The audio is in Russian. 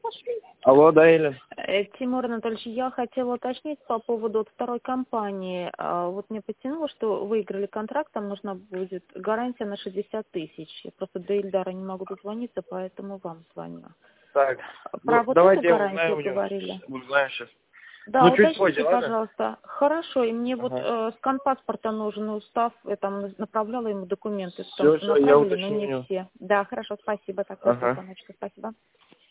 Алло, да, Елена? Тимур Анатольевич, я хотела уточнить по поводу второй компании. Вот мне подтянуло, что выиграли контракт, там нужна будет гарантия на 60 тысяч. Я просто до Ильдара не могу дозвониться, поэтому вам звоню. Так, Про ну, вот эту давайте я гарантию узнаю у него. говорили? Узнаю сейчас. Да, Ну, чуть позже, уточните, ладно? пожалуйста. Хорошо, и мне вот Ага. скан паспорта нужен, устав, я там направляла ему документы, потому Все, что все, я направили, но не уточню. все. Да, хорошо, спасибо, так, после Ага. звоночка, спасибо.